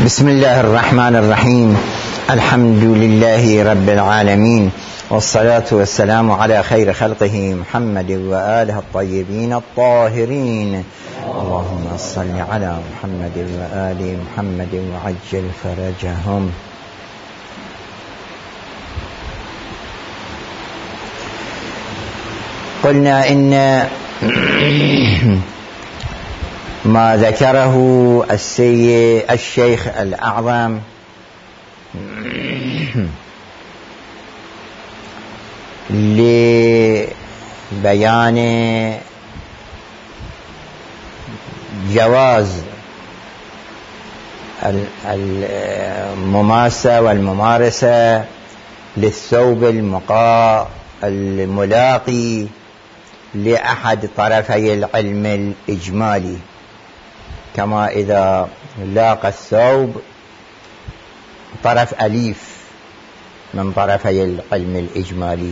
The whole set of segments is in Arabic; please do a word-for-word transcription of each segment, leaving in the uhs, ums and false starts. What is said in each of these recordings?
بسم الله الرحمن الرحيم. الحمد لله رب العالمين، والصلاة والسلام على خير خلقه محمد وآله الطيبين الطاهرين. اللهم صل على محمد وآل محمد وعجل فرجهم. قلنا إن ما ذكره السيد الشيخ الأعظم لبيان جواز المماسة والممارسة للثوب المقا الملاقي لأحد طرفي العلم الإجمالي، كما إذا لاقى الثوب طرف أليف من طرفي العلم الإجمالي.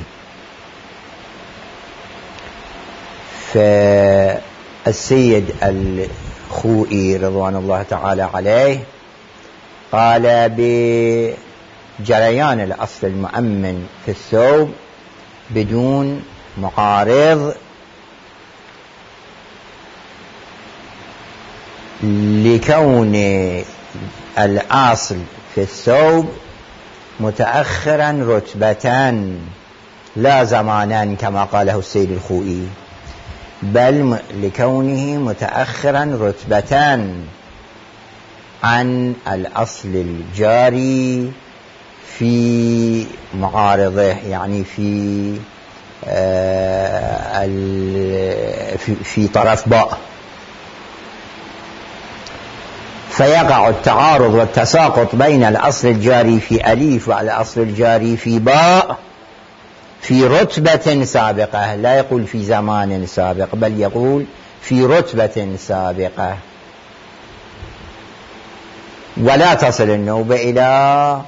فالسيد الخوئي رضوان الله تعالى عليه قال بجريان الأصل المؤمن في الثوب بدون معارض، لكون الأصل في الثوب متأخرا رتبة لا زمانا كما قاله السيد الخوئي، بل لكونه متأخرا رتبة عن الأصل الجاري في معارضه، يعني في آه في, في طرف باء. فيقع التعارض والتساقط بين الأصل الجاري في أليف والأصل الجاري في باء في رتبة سابقة، لا يقول في زمان سابق بل يقول في رتبة سابقة، ولا تصل النوبة إلى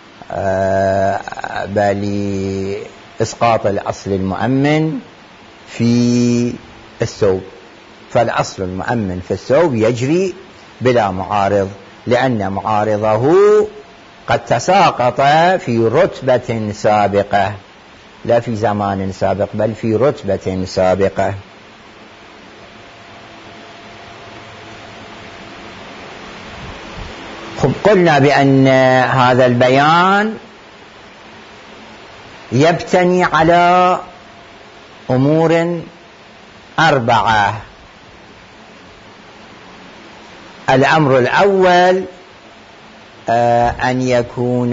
بل إسقاط الأصل المؤمن في الثوب. فالأصل المؤمن في الثوب يجري بلا معارض، لأن معارضه قد تساقط في رتبة سابقة، لا في زمان سابق بل في رتبة سابقة. خب، قلنا بأن هذا البيان يبتني على أمور أربعة. الأمر الأول أن يكون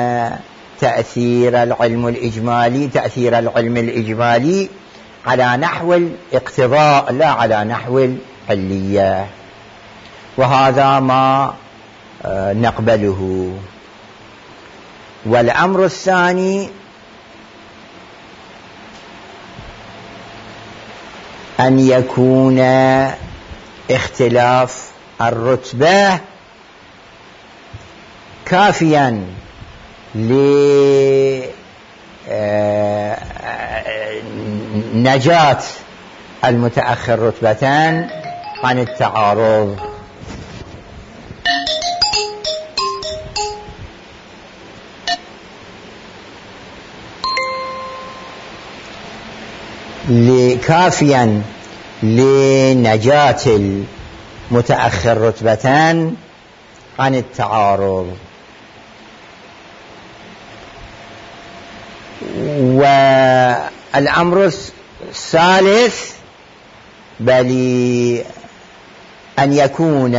تأثير العلم الإجمالي تأثير العلم الإجمالي على نحو الاقتضاء لا على نحو العلية، وهذا ما نقبله. والأمر الثاني أن يكون اختلاف الرتبة كافيا لنجاة المتأخر رتبتان عن التعارض. كافيا لنجاة المتأخر رتبتان عن التعارض. والأمر الثالث بل أن يكون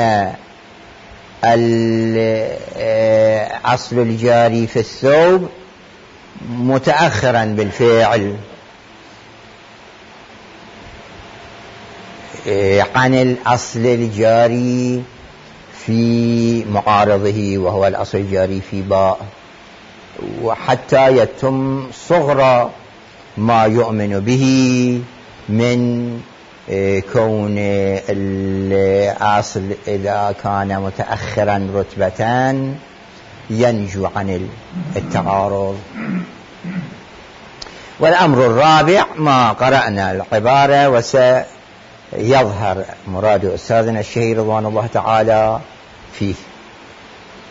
الأصل الجاري في الثوب متأخرا بالفعل عن الأصل الجاري في معارضه، وهو الأصل الجاري في باء، وحتى يتم صغر ما يؤمن به من كون الأصل إذا كان متأخرا رتبتان ينجو عن التعارض. والأمر الرابع ما قرأنا العبارة وسيظهر مراد أستاذنا الشهير رضوان الله تعالى فيه.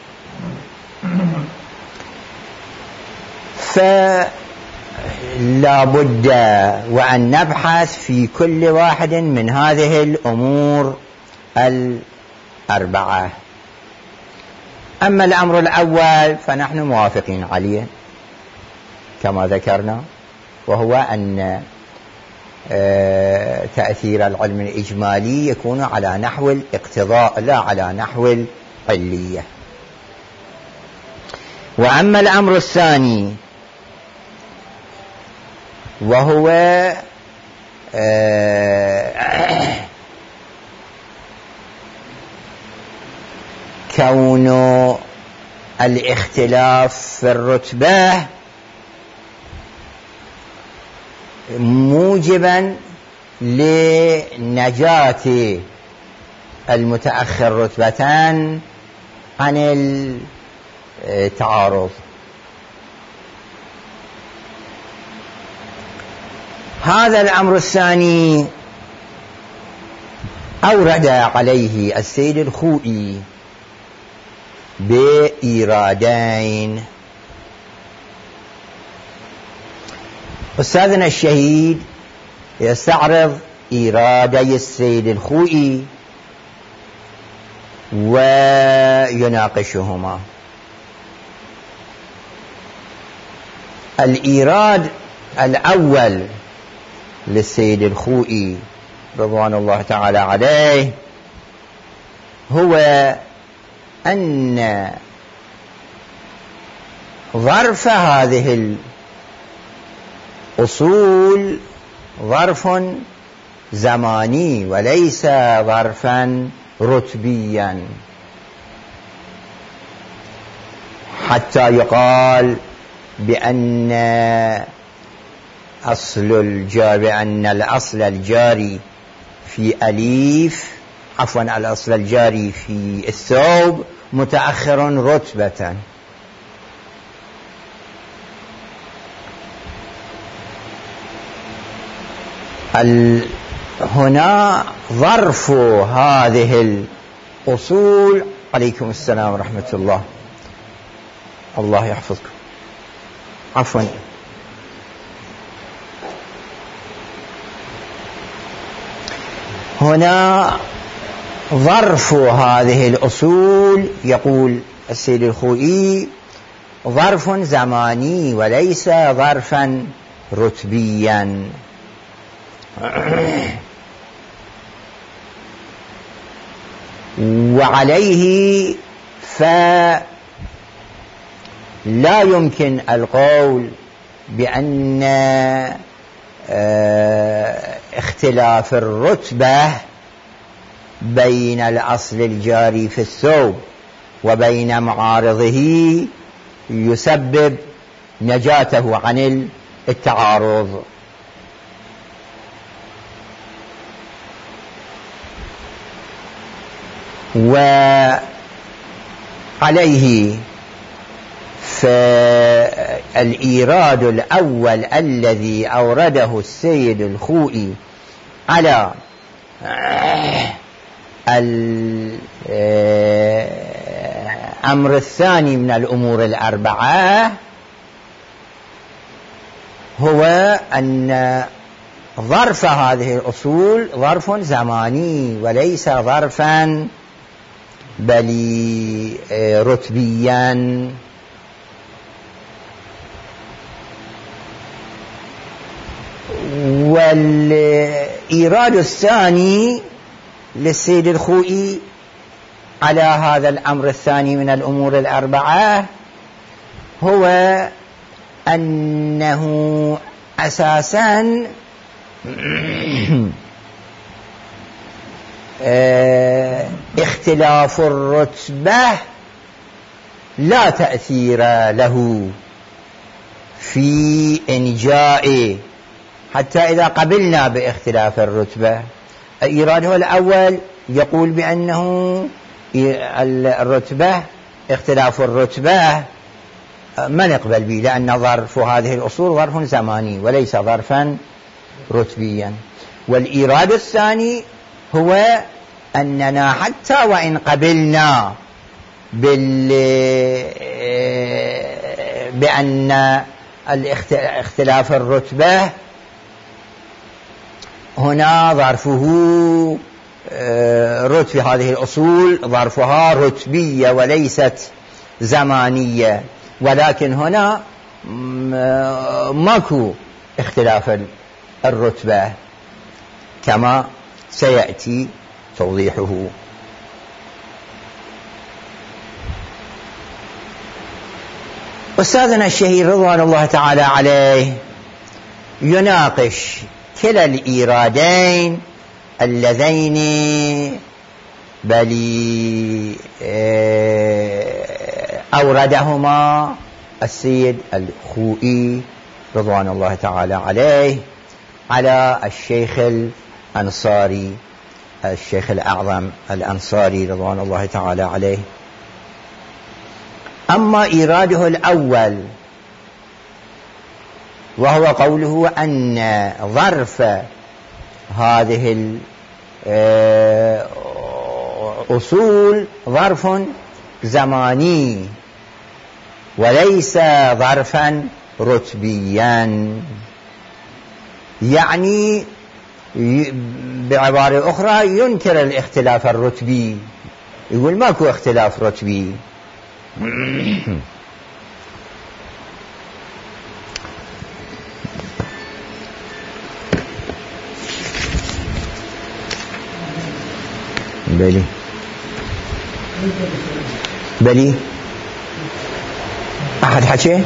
فلا بد وأن نبحث في كل واحد من هذه الأمور الأربعة. أما الأمر الأول فنحن موافقين عليه كما ذكرنا، وهو أن تأثير العلم الإجمالي يكون على نحو الاقتضاء لا على نحو العلية. وأما الأمر الثاني وهو كون الاختلاف في الرتبة موجبا لنجاة المتأخر رتبتان عن التعارض. هذا الأمر الثاني أورد عليه السيد الخوئي بإيرادين. أستاذنا الشهيد يستعرض إيرادي السيد الخوئي ويناقشهما. الإيراد الأول للسيد الخوئي رضوان الله تعالى عليه هو أن ظرف هذه الأصول ظرف زماني وليس ظرفا رتبيا، حتى يقال بأن أصل الجاري بأن الأصل الجاري في أليف عفوا الأصل الجاري في الثوب متأخر رتبة. هنا ظرف هذه الأصول. عليكم السلام ورحمة الله، الله يحفظكم. عفوا هنا ظرف هذه الأصول يقول السيد الخوئي ظرف زماني وليس ظرفا رتبيا. وعليه فلا يمكن القول بأن اختلاف الرتبة بين الأصل الجاري في الثوب وبين معارضه يسبب نجاته عن التعارض. وعليه فالإيراد الأول الذي أورده السيد الخوئي على الأمر الثاني من الأمور الأربعة هو أن ظرف هذه الأصول ظرف زماني وليس ظرفا بل رتبيا. والإيراد الثاني للسيد الخوئي على هذا الأمر الثاني من الأمور الأربعة هو أنه أساسا اختلاف الرتبة لا تأثير له في إنجاء، حتى إذا قبلنا باختلاف الرتبة. إيراده الأول يقول بأنه الرتبة اختلاف الرتبة ما نقبل به، لأن ظرف هذه الأصول ظرف زماني وليس ظرفا رتبيا. والإيراد الثاني هو أننا حتى وإن قبلنا بال... بأن اختلاف الرتبة هنا ظرفه رتبة، هذه الأصول ظرفها رتبية وليست زمانية، ولكن هنا ماكو اختلاف الرتبة كما سيأتي توضيحه. أستاذنا الشهير رضوان الله تعالى عليه يناقش كلا الإيرادين اللذين بل أوردهما السيد الخوئي رضوان الله تعالى عليه على الشيخ الأنصاري، الشيخ الأعظم الأنصاري رضوان الله تعالى عليه. أما إيراده الأول وهو قوله أن ظرف هذه الأصول ظرف زماني وليس ظرفا رتبيا، يعني بعبارة أخرى ينكر الاختلاف الرتبي، يقول ماكو اختلاف رتبي. بلي بلي أحد حكي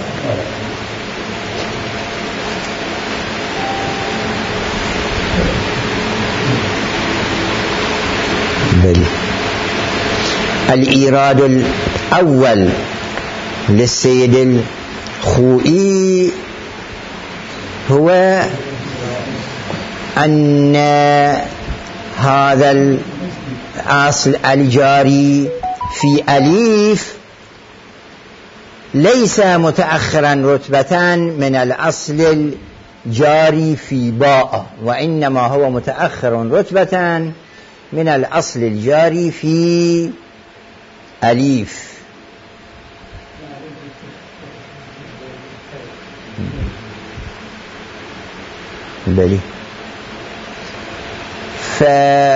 بلي. الإيراد الأول للسيد الخوئي هو أن هذا الأصل الجاري في أليف ليس متأخرا رتبة من الأصل الجاري في باء، وإنما هو متأخر رتبة من الأصل الجاري في أليف. بلي. ف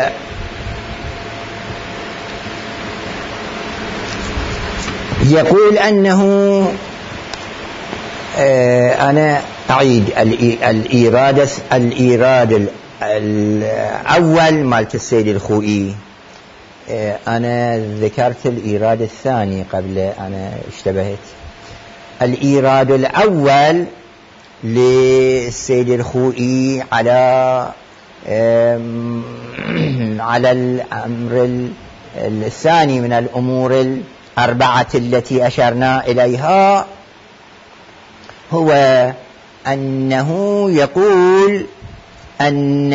يقول أنه آه أنا أعيد الإيراد الإيراد الأول مالت السيد الخوئي. آه أنا ذكرت الإيراد الثاني قبل أنا اشتبهت. الإيراد الأول للسيد الخوئي على على الأمر الثاني من الأمور الأربعة التي أشرنا إليها هو أنه يقول أن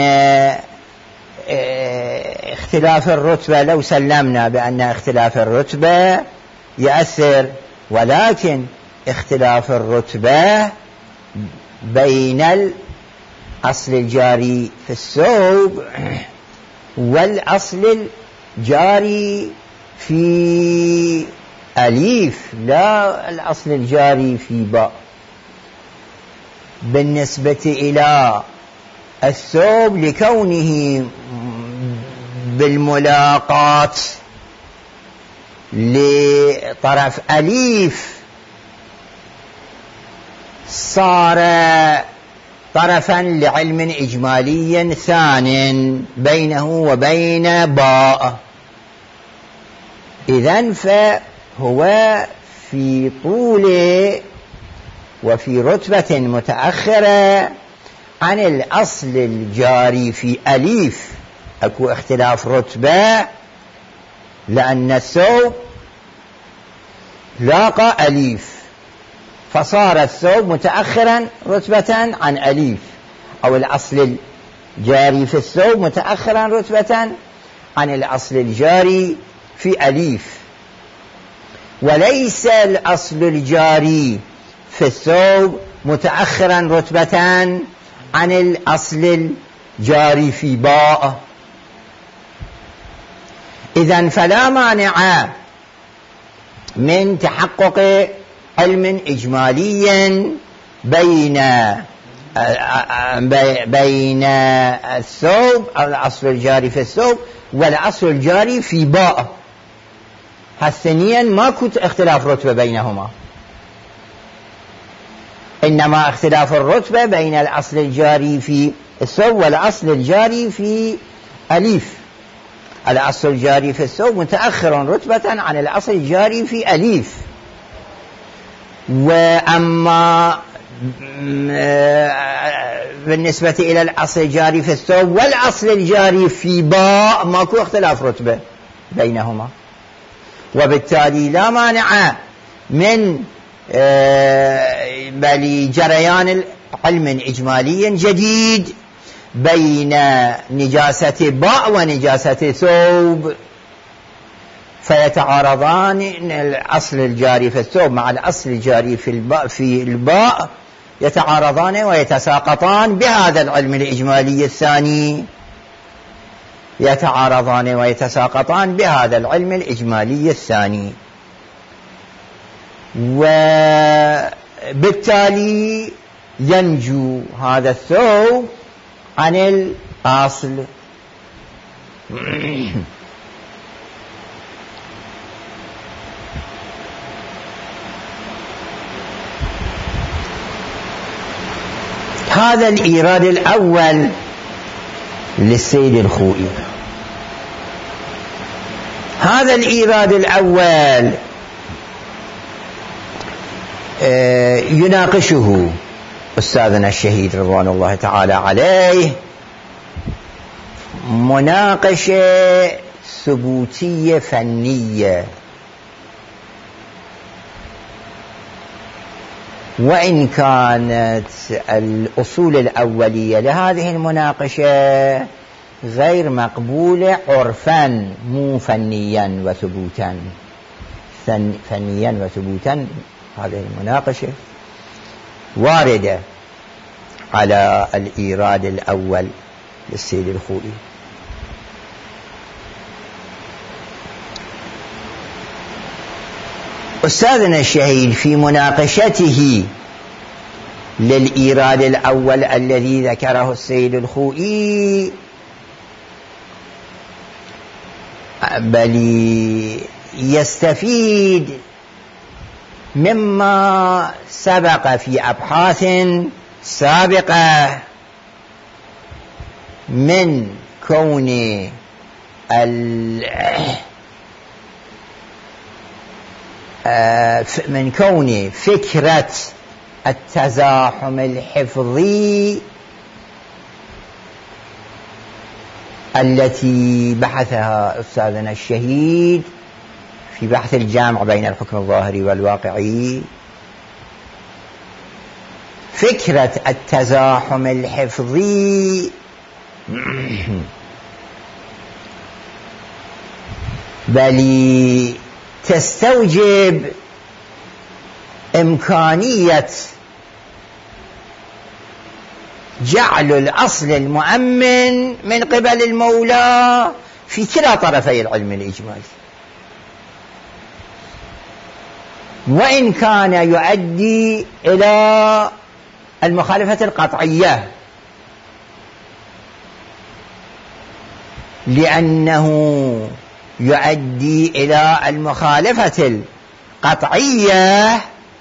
اختلاف الرتبة لو سلمنا بأن اختلاف الرتبة يؤثر، ولكن اختلاف الرتبة بين الأصل الجاري في الثوب والأصل الجاري في أليف لا الأصل الجاري في باء. بالنسبة إلى الثوب لكونه بالملاقات لطرف أليف صار طرفا لعلم إجمالي ثان بينه وبين باء، إذن فهو في طوله وفي رتبة متأخرة عن الأصل الجاري في أليف. أكو اختلاف رتبة لأن الثوب لاقى أليف فصار الثوب متأخرا رتبة عن أليف، أو الأصل الجاري في الثوب متأخرا رتبة عن الأصل الجاري في أليف، وليس الأصل الجاري في الثوب متأخرا رتبة عن الأصل الجاري في باء. إذن فلا مانع من تحقق علم إجمالي بين بين الثوب أو الأصل الجاري في الثوب والأصل الجاري في باء، هالثنيا ماكو اختلاف رتبة بينهما، إنما اختلاف الرتبة بين الأصل الجاري في الثوب والأصل الجاري في أليف. الأصل الجاري في الثوب متأخر رتبة عن الأصل الجاري في أليف، وأما بالنسبة إلى الأصل الجاري في الثوب والأصل الجاري في باء ماكو اختلاف رتبة بينهما، وبالتالي لا مانع من بل جريان علم إجمالي جديد بين نجاسة باء ونجاسة ثوب، فيتعارضان الأصل الجاري في الثوب مع الأصل الجاري في الباء في الباء يتعارضان ويتساقطان بهذا العلم الإجمالي الثاني، يتعارضان ويتساقطان بهذا العلم الإجمالي الثاني، وبالتالي ينجو هذا الثوب عن الأصل. هذا الإيراد الأول للسيد الخوئي. هذا الإيراد الأول يناقشه أستاذنا الشهيد رضوان الله تعالى عليه مناقشة ثبوتية فنية، وإن كانت الأصول الأولية لهذه المناقشة غير مقبولة عرفا مو فنيا وثبوتا. فنيا وثبوتا هذه المناقشة واردة على الإيراد الأول للسيد الخوئي. أستاذنا الشهيد في مناقشته للإيراد الأول الذي ذكره السيد الخوئي بل يستفيد مما سبق في أبحاث سابقة من كون من كون فكرة التزاحم الحفظي التي بحثها أستاذنا الشهيد في بحث الجامع بين الحكم الظاهري والواقعي، فكرة التزاحم الحفظي بل تستوجب إمكانية جعل الأصل المؤمن من قبل المولى في كلا طرفي العلم الإجمالي، وإن كان يؤدي إلى المخالفة القطعية، لأنه يؤدي إلى المخالفة القطعية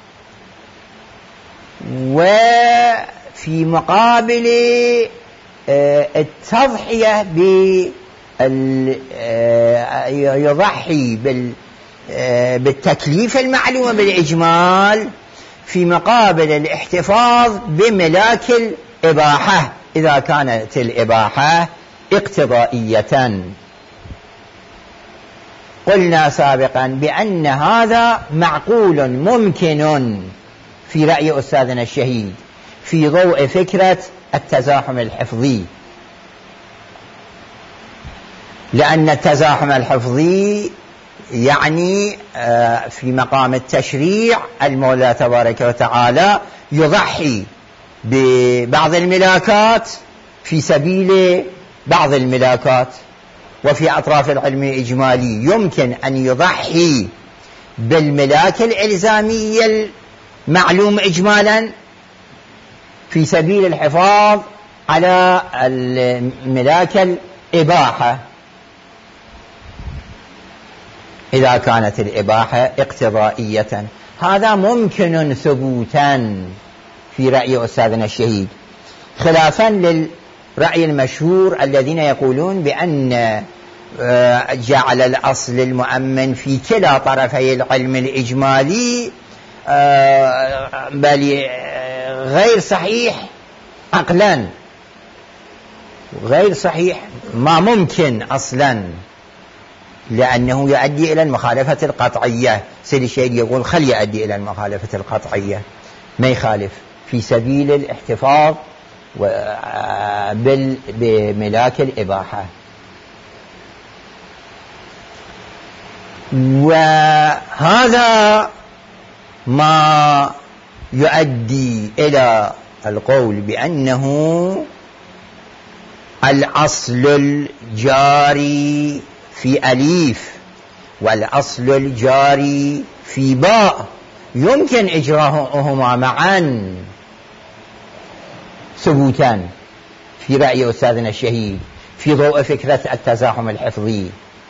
وفي مقابل التضحية يضحي بالتكليف المعلوم بالإجمال في مقابل الاحتفاظ بملاك الإباحة إذا كانت الإباحة اقتضائية. قلنا سابقا بأن هذا معقول ممكن في رأي أستاذنا الشهيد في ضوء فكرة التزاحم الحفظي، لأن التزاحم الحفظي يعني في مقام التشريع المولى تبارك وتعالى يضحي ببعض الملاكات في سبيل بعض الملاكات، وفي أطراف العلم الإجمالي يمكن أن يضحي بالملاك الإلزامي المعلوم إجمالا في سبيل الحفاظ على ملاك الإباحة، إذا كانت الإباحة اقتضائية. هذا ممكن ثبوتا في رأي أستاذنا الشهيد، خلافا للرأي المشهور الذين يقولون بأن جعل الأصل المؤمن في كلا طرفي العلم الإجمالي بل غير صحيح عقلا، غير صحيح، ما ممكن أصلا، لأنه يؤدي إلى المخالفة القطعية. سيد الشهيد يقول خل يؤدي إلى المخالفة القطعية، ما يخالف في سبيل الاحتفاظ بملاك الإباحة. وهذا ما يؤدي إلى القول بأنه الأصل الجاري في أليف والأصل الجاري في باء يمكن إجراءهما معا ثبوتا في رأي أستاذنا الشهيد في ضوء فكرة التزاحم الحفظي.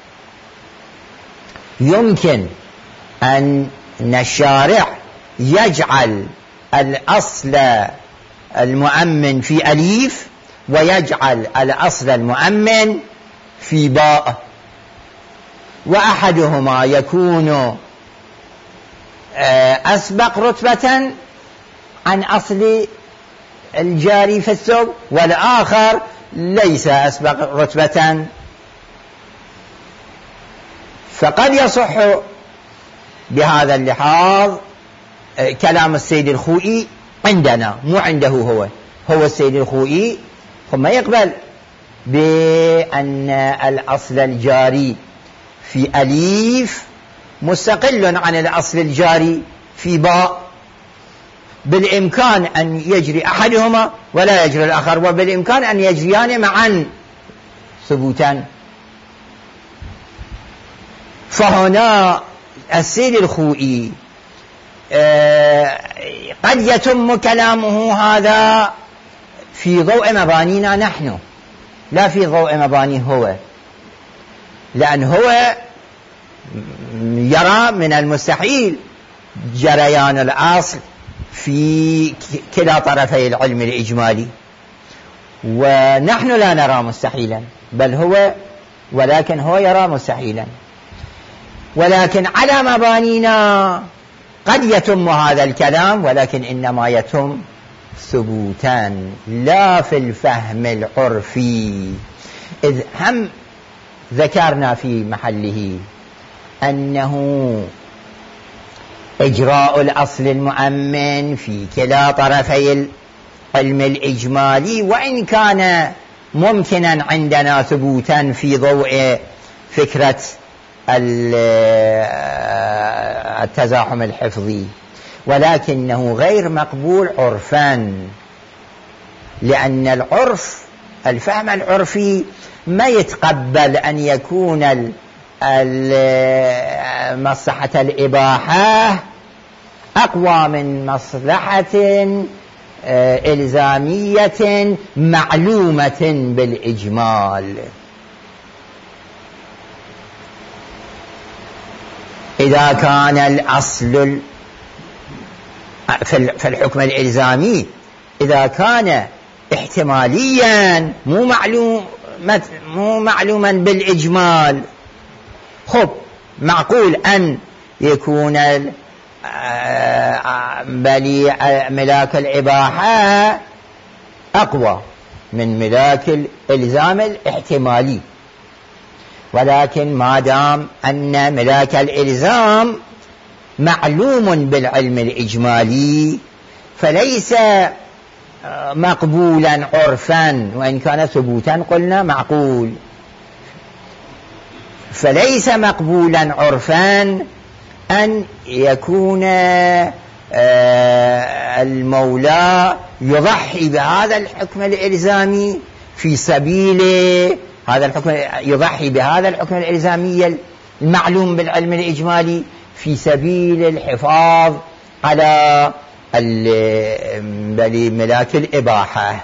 يمكن أن الشارع يجعل الأصل المؤمن في أليف ويجعل الأصل المؤمن في باء، وأحدهما يكون أسبق رتبة عن أصل الجاري في الثوب، والآخر ليس أسبق رتبة. فقد يصح بهذا اللحاظ كلام السيد الخوئي عندنا، مو عنده هو. هو السيد الخوئي ثم يقبل بأن الأصل الجاري في أليف مستقل عن الأصل الجاري في باء، بالإمكان أن يجري أحدهما ولا يجري الآخر، وبالإمكان أن يجريان معا ثبوتا. فهنا السيد الخوئي قد يتم كلامه هذا في ضوء مبانينا نحن، لا في ضوء مبانيه هو، لأن هو يرى من المستحيل جريان الأصل في كلا طرفي العلم الإجمالي، ونحن لا نرى مستحيلا، بل هو ولكن هو يرى مستحيلا. ولكن على مبانينا قد يتم هذا الكلام، ولكن إنما يتم ثبوتا لا في الفهم العرفي. إذ هم ذكرنا في محله أنه إجراء الأصل المؤمن في كلا طرفي العلم الإجمالي وإن كان ممكنا عندنا ثبوتا في ضوء فكرة التزاحم الحفظي، ولكنه غير مقبول عرفا، لأن العرف الفهم العرفي ما يتقبل أن يكون مصلحة الإباحة أقوى من مصلحة إلزامية معلومة بالإجمال. إذا كان الأصل في الحكم الإلزامي إذا كان احتماليا مو معلوم مو معلوما بالإجمال، خب معقول أن يكون بلي ملاك الإباحة أقوى من ملاك الإلزام الاحتمالي، ولكن ما دام أن ملاك الإلزام معلوم بالعلم الإجمالي فليس مقبولا عرفا، وإن كان ثبوتا قلنا معقول، فليس مقبولا عرفا أن يكون المولى يضحي بهذا الحكم الإلزامي في سبيل هذا الحكم، يضحي بهذا الحكم الإلزامي المعلوم بالعلم الإجمالي في سبيل الحفاظ على ملاك الإباحة.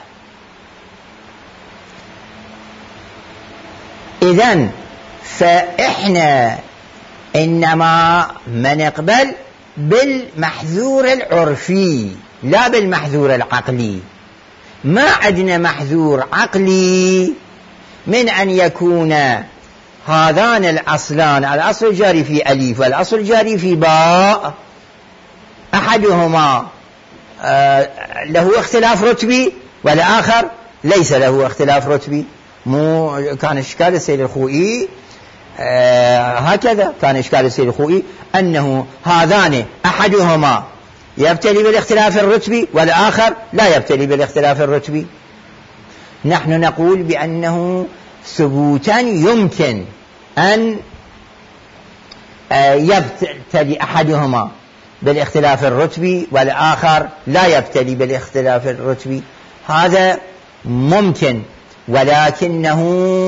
إذن فإحنا إنما ما نقبل بالمحذور العرفي لا بالمحذور العقلي. ما عندنا محذور عقلي من أن يكون هذان الأصلان، الأصل الجاري في أليف والأصل الجاري في باء، أحدهما آه له اختلاف رتبي والآخر ليس له اختلاف رتبي. مو كان إشكال السيد الخوئي آه هكذا، كان إشكال السيد الخوئي أنه هذان أحدهما يبتلي بالاختلاف الرتبي والآخر لا يبتلي بالاختلاف الرتبي. نحن نقول بأنه ثبوتا يمكن أن يبتلي أحدهما بالاختلاف الرتبي والآخر لا يبتلي بالاختلاف الرتبي، هذا ممكن، ولكنه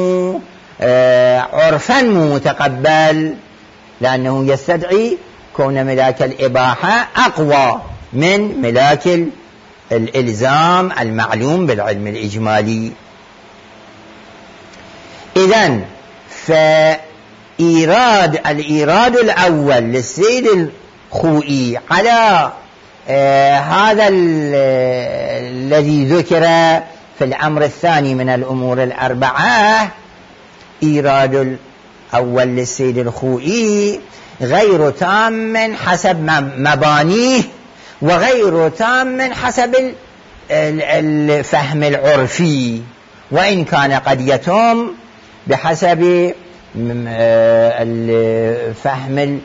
عرفا متقبل، لأنه يستدعي كون ملاك الإباحة أقوى من ملاك الإلزام المعلوم بالعلم الإجمالي. إذن فإيراد الإيراد الأول للسيد الخوئي على آه هذا الذي ذكر في الأمر الثاني من الأمور الأربعة، إيراد الأول للسيد الخوئي غير تام حسب مبانيه وغير تام حسب الفهم العرفي، وإن كان قد يتم بحسب الفهم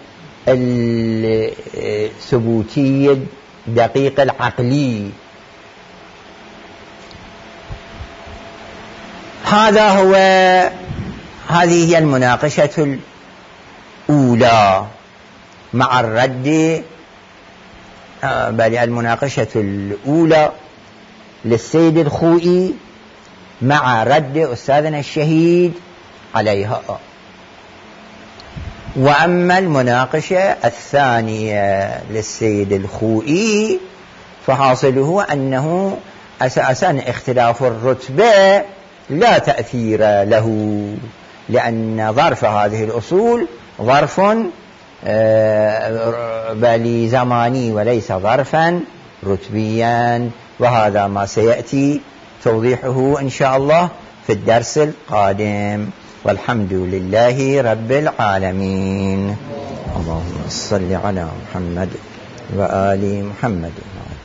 الثبوتي الدقيق العقلي. هذا هو هذه هي المناقشة الأولى مع الرد، بل المناقشة الأولى للسيد الخوئي مع رد أستاذنا الشهيد عليها. وأما المناقشة الثانية للسيد الخوئي فحاصله أنه أساسا اختلاف الرتبة لا تأثير له، لأن ظرف هذه الأصول ظرف بل زماني وليس ظرفا رتبيا، وهذا ما سيأتي توضيحه إن شاء الله في الدرس القادم. والحمد لله رب العالمين. اللهم صل على محمد وآل محمد.